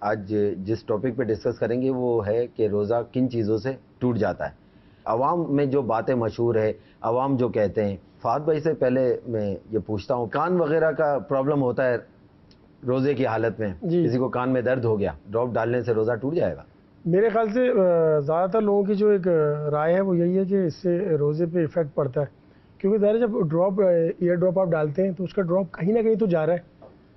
آج جس ٹاپک پہ ڈسکس کریں گے وہ ہے کہ روزہ کن چیزوں سے ٹوٹ جاتا ہے. عوام میں جو باتیں مشہور ہے, عوام جو کہتے ہیں, فہد بھائی سے پہلے میں یہ پوچھتا ہوں, کان وغیرہ کا پرابلم ہوتا ہے روزے کی حالت میں, کسی کو کان میں درد ہو گیا, ڈراپ ڈالنے سے روزہ ٹوٹ جائے گا؟ میرے خیال سے زیادہ تر لوگوں کی جو ایک رائے ہے وہ یہی ہے کہ اس سے روزے پہ افیکٹ پڑتا ہے, کیونکہ ظاہر جب ایئر ڈراپ آپ ڈالتے ہیں تو اس کا ڈراپ کہیں نہ کہیں تو جا رہا ہے,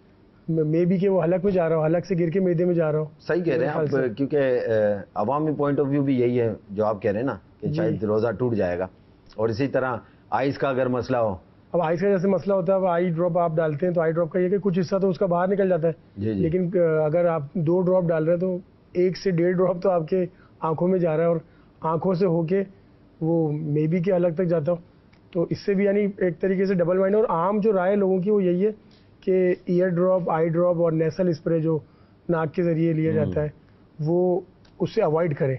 مے بی کہ وہ حلق میں جا رہا ہو, حلق سے گر کے معدے میں جا رہا ہو. صحیح کہہ رہے ہیں آپ, کیونکہ عوامی پوائنٹ آف ویو بھی یہی ہے جو آپ کہہ رہے ہیں نا کہ شاید روزہ ٹوٹ جائے گا. اور اسی طرح آئس کا اگر مسئلہ ہو, اب آئس کا جیسے مسئلہ ہوتا ہے, اب آئی ڈراپ آپ ڈالتے ہیں تو آئی ڈراپ کا یہ کہ کچھ حصہ تو اس کا باہر نکل جاتا ہے, لیکن اگر آپ 2 ڈراپ ڈال رہے ہیں تو 1 سے 1.5 ڈراپ تو آپ کے آنکھوں میں جا رہا ہے, اور آنکھوں سے ہو کے وہ مے بی کے الگ تک جاتا ہو. تو اس سے بھی یعنی ایک طریقے سے ڈبل مائنڈ. اور عام جو رائے لوگوں کی وہ یہی ہے کہ ایئر ڈراپ, آئی ڈراپ اور نیسل اسپرے جو ناک کے ذریعے لیا جاتا ہے وہ اس سے اوائڈ کریں.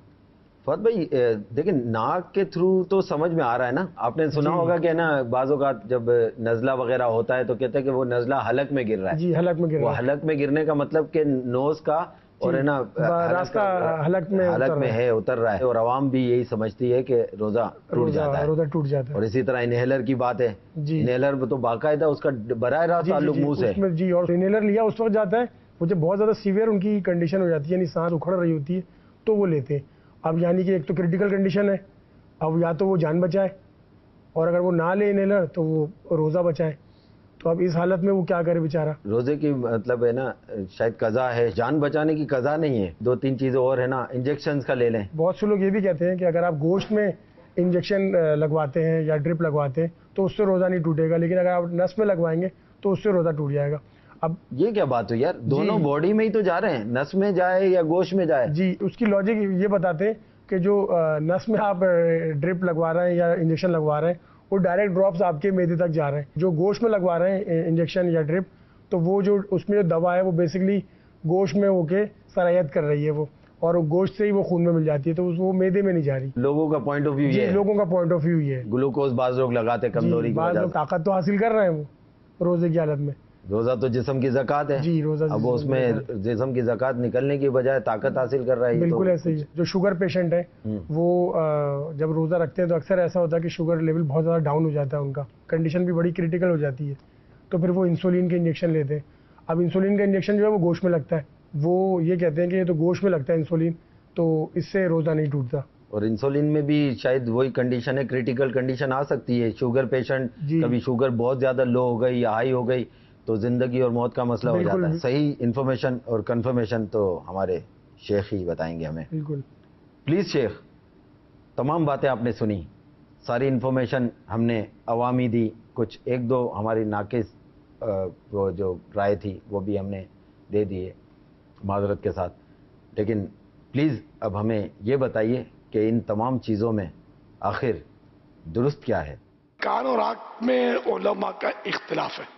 فہد بھائی دیکھیں, ناک کے تھرو تو سمجھ میں آ رہا ہے نا, آپ نے سنا ہوگا کہ نا بعض اوقات جب نزلہ وغیرہ ہوتا ہے تو کہتے ہیں کہ وہ نزلہ حلق میں گر رہا ہے. جی, حلق میں گر رہا ہے. وہ حلق میں گرنے کا مطلب کہ نوز کا اور ہے نا راستہ حلق میں ہے, اتر رہا ہے, اور عوام بھی یہی سمجھتی ہے کہ روزہ ٹوٹ جاتا ہے. اور اسی طرح انہیلر کی بات ہے, انہیلر تو باقاعدہ اس کا براہ راست تعلق منہ سے ہے. جی, اور انہیلر لیا اس وقت جاتا ہے وہ جب بہت زیادہ سیویئر ان کی کنڈیشن ہو جاتی ہے, یعنی سانس اکھڑ رہی ہوتی ہے تو وہ لیتے ہیں. اب یعنی کہ ایک تو کریٹیکل کنڈیشن ہے, اب یا تو وہ جان بچائے, اور اگر وہ نہ لے انہیلر تو وہ روزہ بچائے. تو اب اس حالت میں وہ کیا کرے بیچارہ. روزے کی مطلب ہے نا شاید قضا ہے, جان بچانے کی قضا نہیں ہے. 2-3 چیزیں اور ہے نا, انجیکشنز کا لے لیں. بہت سے لوگ یہ بھی کہتے ہیں کہ اگر آپ گوشت میں انجیکشن لگواتے ہیں یا ڈرپ لگواتے ہیں تو اس سے روزہ نہیں ٹوٹے گا, لیکن اگر آپ نس میں لگوائیں گے تو اس سے روزہ ٹوٹ جائے گا. اب یہ کیا بات ہوئی یار, دونوں باڈی میں ہی تو جا رہے ہیں, نس میں جائے یا گوشت میں جائے. جی, اس کی لاجک یہ بتاتے ہیں کہ جو نس میں آپ ڈرپ لگوا رہے ہیں یا انجیکشن لگوا رہے ہیں وہ ڈائریکٹ ڈراپس آپ کے معدے تک جا رہے ہیں. جو گوشت میں لگوا رہے ہیں انجیکشن یا ڈرپ, تو وہ جو اس میں جو دوا ہے وہ بیسکلی گوشت میں ہو کے سرایت کر رہی ہے وہ, اور گوشت سے ہی وہ خون میں مل جاتی ہے, تو وہ معدے میں نہیں جا رہی. لوگوں کا پوائنٹ آف ویو یہ ہے, لوگوں کا پوائنٹ آف ویو یہ ہے. گلوکوز بعض لوگ لگاتے کمزوری کی بعض وجہ لوگ سے. طاقت تو حاصل کر رہے ہیں وہ روزے کی حالت میں. روزہ تو جسم کی زکوٰۃ ہے. جی, روزہ اب اس میں جسم کی زکوٰۃ نکلنے کی بجائے طاقت حاصل کر رہا ہے. بالکل ایسے ہی. جو شوگر پیشنٹ ہے وہ جب روزہ رکھتے ہیں تو اکثر ایسا ہوتا ہے کہ شوگر لیول بہت زیادہ ڈاؤن ہو جاتا ہے, ان کا کنڈیشن بھی بڑی کریٹیکل ہو جاتی ہے, تو پھر وہ انسولین کے انجیکشن لیتے ہیں. اب انسولین کا انجیکشن جو ہے وہ گوشت میں لگتا ہے, وہ یہ کہتے ہیں کہ یہ تو گوشت میں لگتا ہے انسولین, تو اس سے روزہ نہیں ٹوٹتا. اور انسولین میں بھی شاید وہی کنڈیشن ہے, کریٹیکل کنڈیشن آ سکتی ہے. شوگر پیشنٹ کبھی شوگر بہت زیادہ لو ہو گئی یا ہائی ہو گئی تو زندگی اور موت کا مسئلہ ہو جاتا ہے. صحیح انفارمیشن اور کنفرمیشن تو ہمارے شیخ ہی بتائیں گے ہمیں. بالکل. پلیز شیخ, تمام باتیں آپ نے سنی, ساری انفارمیشن ہم نے عوامی دی, کچھ 1-2 ہماری ناقص وہ جو رائے تھی وہ بھی ہم نے دے دیے معذرت کے ساتھ. لیکن پلیز اب ہمیں یہ بتائیے کہ ان تمام چیزوں میں آخر درست کیا ہے؟ کان اور آنکھ میں علماء کا اختلاف ہے.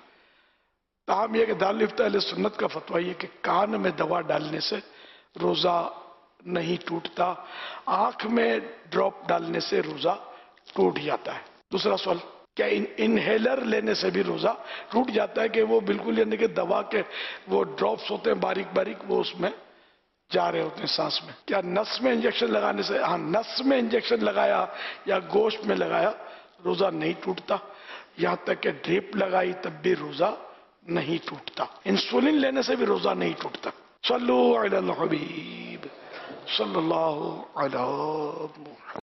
تاہم یہ کہ دارالفتہ اہل سنت کا فتویٰ یہ کہ کان میں دوا ڈالنے سے روزہ نہیں ٹوٹتا, آنکھ میں ڈراپ ڈالنے سے روزہ ٹوٹ جاتا ہے. دوسرا سوال, کیا انہیلر لینے سے بھی روزہ ٹوٹ جاتا ہے کہ وہ بالکل یعنی کہ دوا کے وہ ڈراپس ہوتے ہیں باریک باریک, وہ اس میں جا رہے ہوتے ہیں سانس میں. کیا نس میں انجیکشن لگانے سے, ہاں نس میں انجیکشن لگایا یا گوشت میں لگایا روزہ نہیں ٹوٹتا, یہاں تک کہ ڈریپ لگائی تب بھی روزہ نہیں ٹوٹتا. انسولین لینے سے بھی روزہ نہیں ٹوٹتا. صلو علی الحبیب صلی اللہ علیہ